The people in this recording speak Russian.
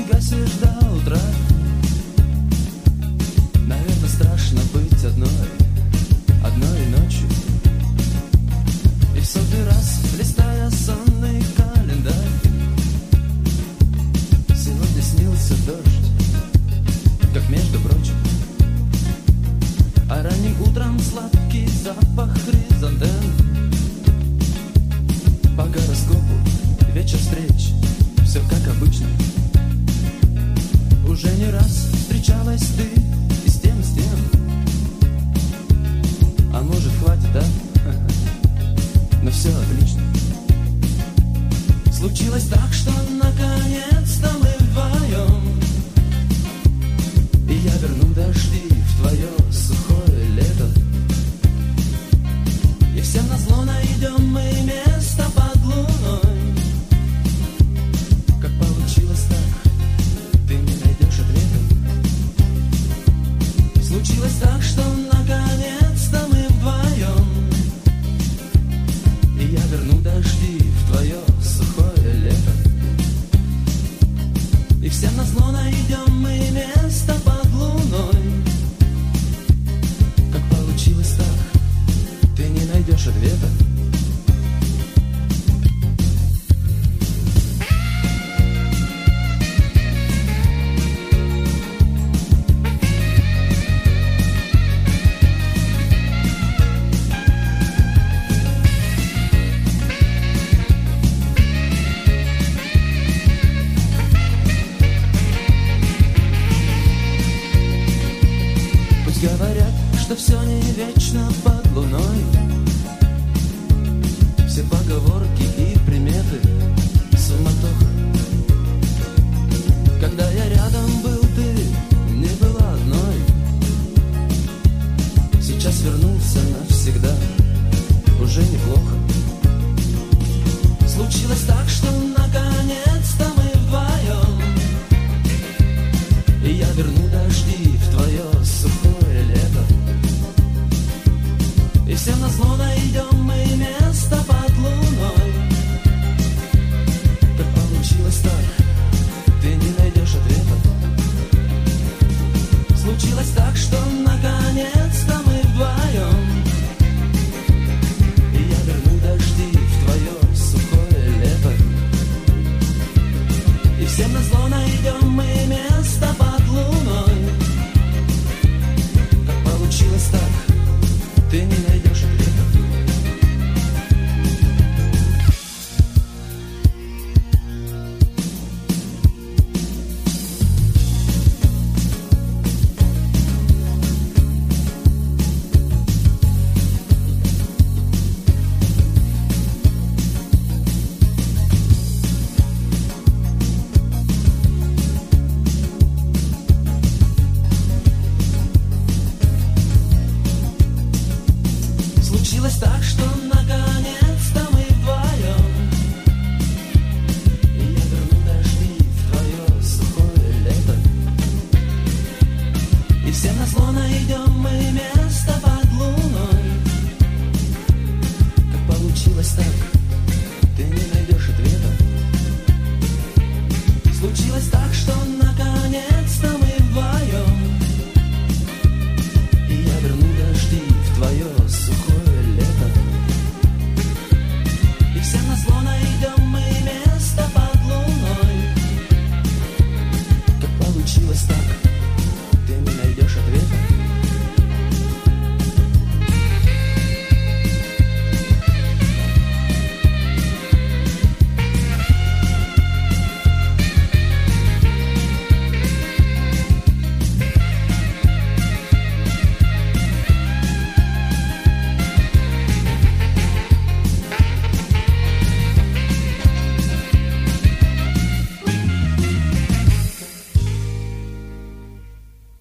гасишь до утра. Наверное, страшно быть одной ночью. И в сотый раз, листая сонный календарь, сегодня снился дождь, как между прочим. А ранним утром сладкий запах хризантем. По гороскопу вечер встреч, все как обычно. Уже не раз встречалась ты и с тем, а может хватит, да? Но все отлично. Случилось так, что наконец-то мы вдвоем, и я верну дожди в твое сухое лето. И всем назло найдем мы место под луной. Как получилось так, ты не найдешь ответа. Случилось так, что наконец-то мы вдвоем, и я верну дожди в твое сухое лето. И всем назло найдем мы место под луной. Как получилось так, ты не найдешь ответа. Говорят, что все не вечно под луной. Все поговорки и приметы, суматоха. Когда я рядом был, ты не была одной. Сейчас вернулся навсегда, уже неплохо. Случилось так, что наконец-то мы вдвоем, и я верну дожди в твое сухое лето. И всем назло найдем мы место под луной. Как получилось так, ты не найдешь ответа. Случилось так, что наконец-то мы вдвоем, и я верну дожди в твое сухое лето. И всем назло найдем мы место под луной. Как получилось так, ты не найдешь ответа. Случилось так, что наконец-то мы вдвоем, и я верну дожди в твое сухое лето. И всем назло найдем мы место под луной. Как получилось так, ты не найдешь ответа. Случилось так, что наконец-то мы вдвоем, и я верну дожди в твое сухое лето. И всем назло найдем мы место под луной. Как получилось так,